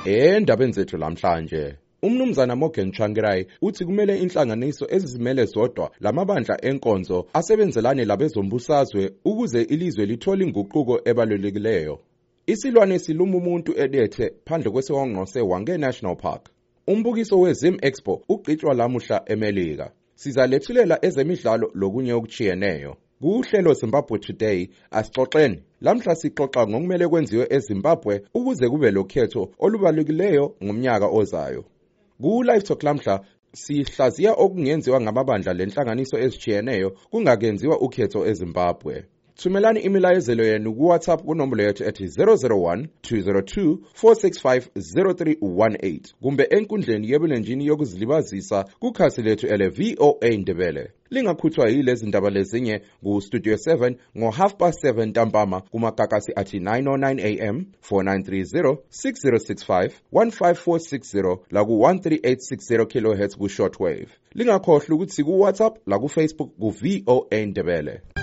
Endabeni zethu lamhlanje, umnumzana Morgan Tsvangirai uthi kumele inhlanganiso ezizimele zodwa lamabandla enkonzo asebenzelane labezombusazwe ukuze ilizwe lithola inguquko ebalulekileyo. Isilwane siluma umuntu edethe phandle kwesihonqo seHwange National Park. Umbukiso weZim Expo ugcitshwa lamuhla eMelika. Sizalethulela ezemidlalo lokunye okuchiyeneyo. Kuhlelo Zimbabwe Today asixoxeni. Lamhla sixoxa ngokumele kwenziwe eZimbabwe ukuze kube lokhetho olubalukileyo ngomnyaka ozayo. Ku Live Talk lamhla sihlaziya okungenziwa ngamabandla lenhlanganiso ezichiyeneyo kungakenziwa ukhetho eZimbabwe. Thumelani imilayezelo yenu ku WhatsApp kunombolo yethu ethi 001 202 465 0318 kumbe enkundleni yebulenjini yokuzilibazisa kukhasi lethu ele VOA Ndebele. Lingakhuthwa yilezi ndaba lezinye ku Studio 7 ngo7:30 ntambama kumagagasi athi 909 AM 4930 6065 15460 la ku 13860 kHz ku shortwave. Lingakhohlwa ukuthi ku WhatsApp la ku Facebook ku VOA Ndebele.